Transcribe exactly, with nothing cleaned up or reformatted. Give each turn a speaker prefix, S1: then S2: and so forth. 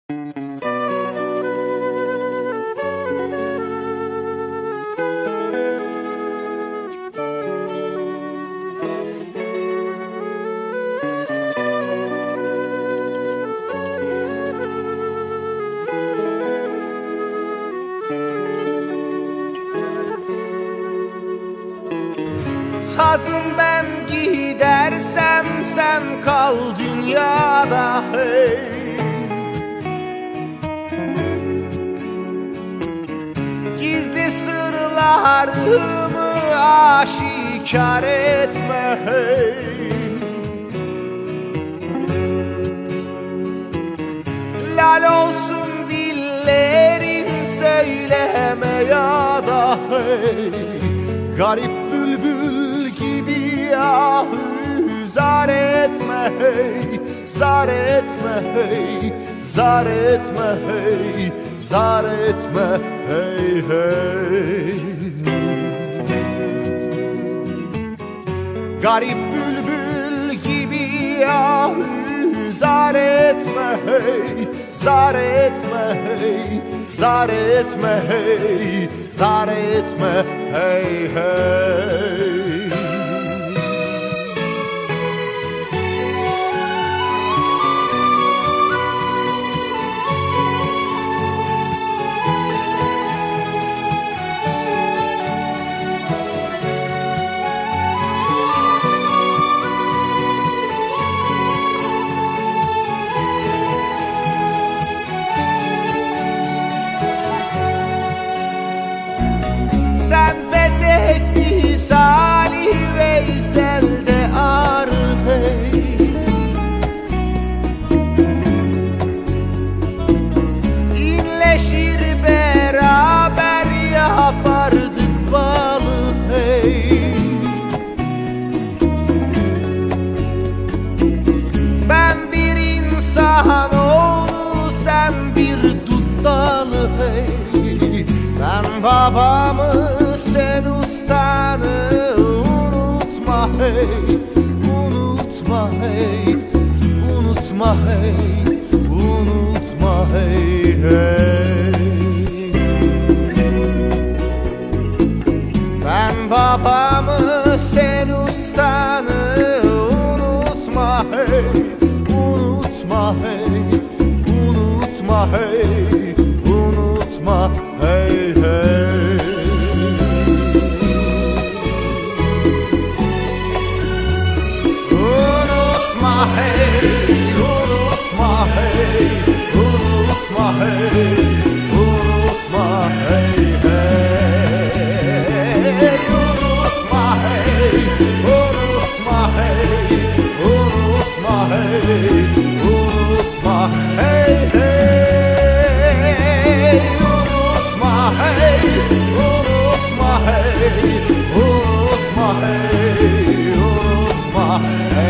S1: Sazım ben gidersem sen kal dünyada hey. Gizli sırlarımı aşikar etme hey. Lal olsun dillerin söyleme ya da hey. Garip bülbül gibi ahı zar etme hey, zar etme hey, zar etme hey, zar etme hey hey. Garip bülbül gibi ahı zar etme hey, zar etme hey, zar etme hey, zar etme hey hey. Sen fethettin Salih Veysel'de Arif hey. İnleşir beraber yapardık balı hey. Ben bir insan oğlu sen bir dut dalı hey. Ben babamı sen ustanı unutma hey, unutma hey, unutma hey, unutma hey hey. Ben babamı sen ustanı unutma hey, unutma hey, unutma hey, unutma hey hey. Unutma hey, unutma hey, unutma hey, unutma hey hey. Unutma hey, unutma hey, unutma hey, unutma hey hey. Unutma hey, unutma hey, unutma hey, unutma hey.